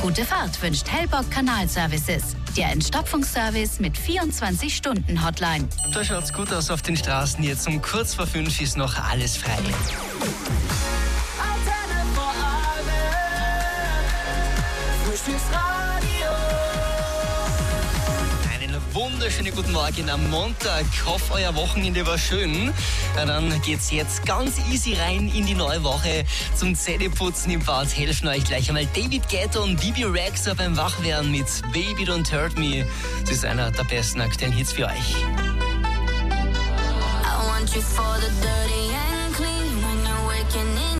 Gute Fahrt wünscht Hellbock Kanalservices. Der Entstopfungsservice mit 24-Stunden-Hotline. Da schaut's gut aus auf den Straßen. Jetzt um kurz vor 5 ist noch alles frei. Einen wunderschönen guten Morgen am Montag. Ich hoffe, euer Wochenende war schön. Na, dann geht's jetzt ganz easy rein in die neue Woche. Zum Zähneputzen im Bad helfen euch gleich einmal David Guetta und Bibi Rexha beim Wachwerden mit Baby Don't Hurt Me. Das ist einer der besten aktuellen Hits für euch. I want you for the dirty